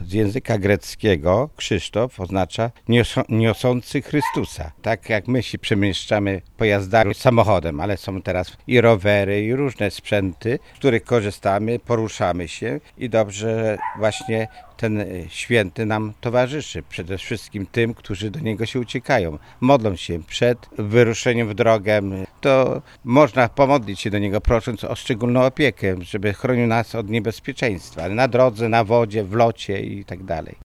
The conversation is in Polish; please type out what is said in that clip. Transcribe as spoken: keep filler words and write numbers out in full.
Z języka greckiego Krzysztof oznacza niosą, niosący Chrystusa. Tak jak my się przemieszczamy pojazdami, samochodem, ale są teraz i rowery, i różne sprzęty, z których korzystamy, poruszamy się i dobrze właśnie ten święty nam towarzyszy. Przede wszystkim tym, którzy do niego się uciekają. Modlą się przed wyruszeniem w drogę. To można pomodlić się do niego, prosząc o szczególną opiekę, żeby chronił nas od niebezpieczeństwa na drodze, na wodzie, w locie i tak dalej.